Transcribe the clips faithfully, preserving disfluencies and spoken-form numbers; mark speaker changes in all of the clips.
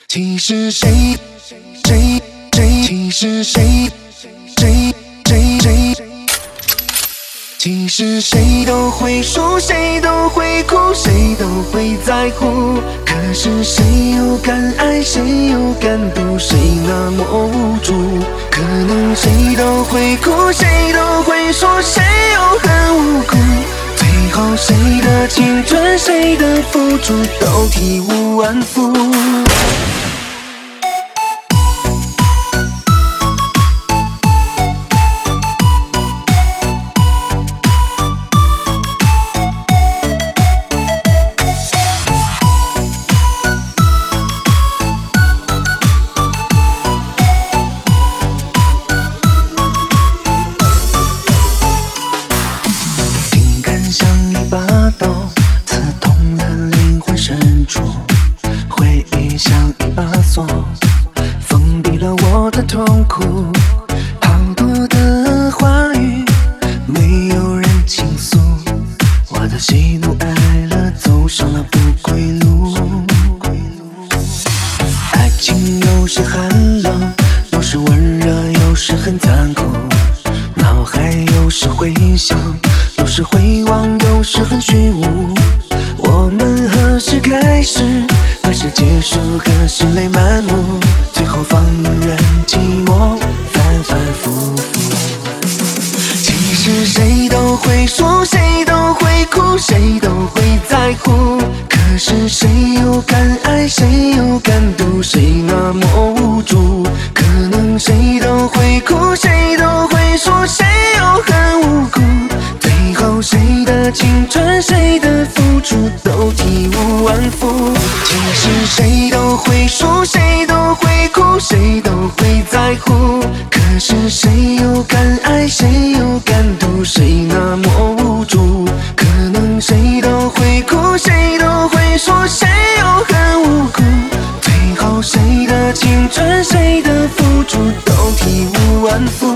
Speaker 1: 其实谁谁谁其实谁谁谁谁其实谁都会输，谁都会哭，谁都会在乎。可是谁又敢爱，谁又敢赌，谁那么无助？可能谁都会哭，谁都会说，谁又很无辜。最后谁的青春，谁的付出都体无完肤。像一把刀，刺痛了灵魂深处；回忆像一把锁，封闭了我的痛苦。好多的话语，没有人倾诉。我的喜怒哀乐，走上了不归路。爱情有时寒冷，有时温热，有时很残酷。脑海有时回想，有时回望，有时很虚无。我们何时开始，何时结束，何时泪满目，最后放任寂寞反反复复。其实谁都会输，谁都会哭，谁都会在乎。可是谁又敢爱，谁又敢赌，谁那么无助？可能谁都会哭，谁都会说，谁又很无辜。最后谁的青春，谁的付出都体无完肤。其实谁都会输，谁都会哭，谁都会在乎。可是谁又敢爱，谁又敢赌，谁那么无助？可能谁都会哭，谁都会说，谁又很无辜。最后谁的青春，谁的付出都体无完肤。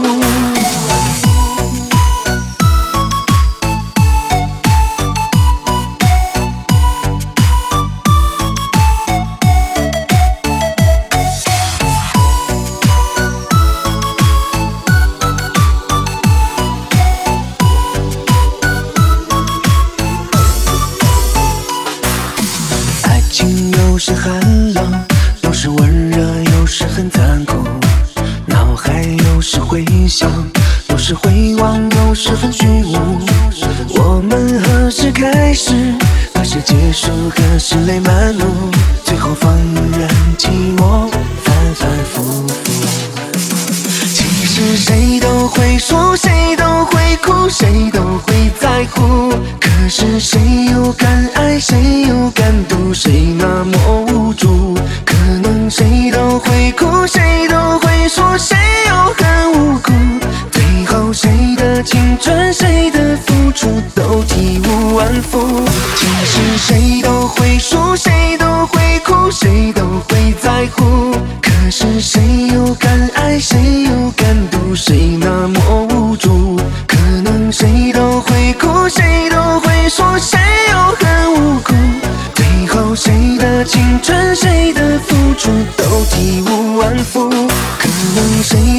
Speaker 1: 有时寒冷，有时温热，有时很残酷。脑海有时回想，有时回望，有时很虚无。我们何时开始，何时结束，何时泪满目，最后放任寂寞反反复复。其实谁都会输，谁都会哭，谁都会在乎。可是谁又敢爱，谁又敢赌，谁那么无助？可能谁都会哭，谁都会说，谁又很无辜。最后谁的青春，谁的付出都体无完肤。其实谁都会输，谁都会哭，谁都会在乎。可是谁又敢爱，谁又敢赌，谁那么无助？可能谁都会哭，谁都会说，谁又很无辜。最后谁的青春，谁的付出都体无完肤。可能谁